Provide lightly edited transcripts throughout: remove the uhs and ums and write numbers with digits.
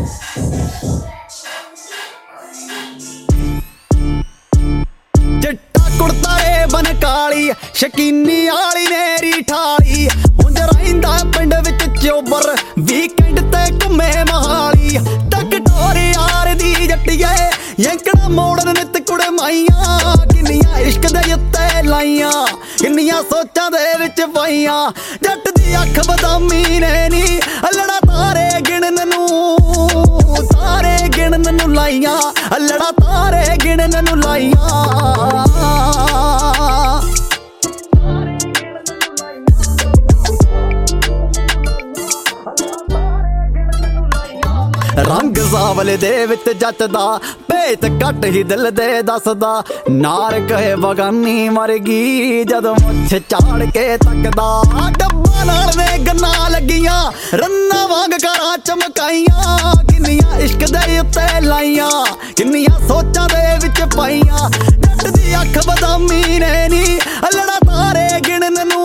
चिट्टा कुर्ता रे बन काली शकीनी आली नेरी ठाली उंज रहिंदा पिंड विच चोबर वीकेंड ते घुमे महाली तक टोरे यार दी जट्टिए यंकड़ा मोड़न नित कुड़ माइया किन्नियां इश्क दे उत्ते लाइयां किन्नियां सोचां दे विच पाइयां जट दी अख बदामी ने नी अल्लड़ा तारे गिणन नू लाइयां अल्लड़ा तारे गिणन नू लाइयां रंग सावले दे विच जचदा भेत घट ही दिल दे दसदा नार कहे बगानी मरगी जदों मुछ झाड़ के तकदा डब्बा नाल ने गन्ना लगियां रन्ना वांग करां चमकाइयां किन्नियां इश्क दे उत्ते लाइयां किन्नियां सोचां दे विच पाइयां जट दी अख बदामी ने नी अल्लड़ा तारे गिणन नू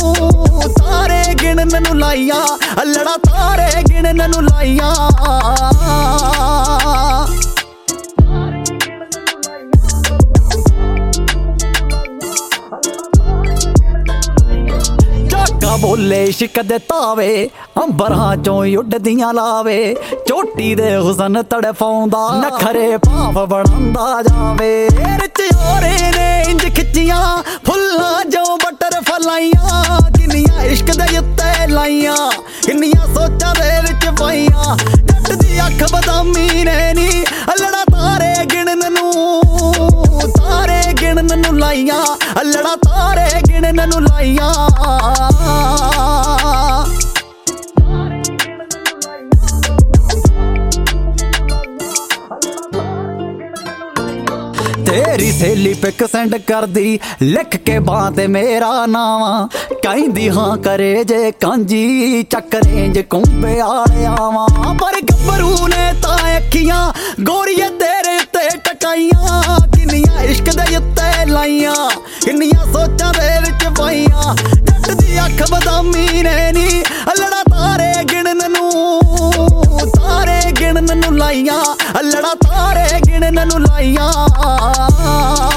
लाइयां अल्लड़ा तारे गिणन नू लाइयां बोले इश्क दे तावे अंबरां चों उड्डदियां लावे चोटी दे हुसन तड़फाउंदा नखरे भाव बढ़ांदा जावे रिच ओरे ने इंज खिच्चियां फुल्लां जो बटर फलाइयां किन्नियां इश्क दे उत्ते लाइयां किन्नियां सोचां दे विच पाइयां जट दी अख बदामी ने नी अल्लड़ा तारे गिणन नू लाइयां अल्लड़ा तारे गिणन नू लाइयां तेरी सहेली पिक सेंड कर दी लिख के बां ते मेरा नावा कहंदी हां करे जे कांजी चक्करेंज कुंबे आले आवां पर गब्बरू ने तां अखियां गोरिए तेरे उत्ते टकाइयां किन्नियां इश्क दे उत्ते लाइयां किन्नियां सोचां दे विच पाइयां जट दी अख बदामी ने नी अल्लड़ा तारे गिणन नू लाइयां अल्लड़ा तारे गिणन नू लाइयां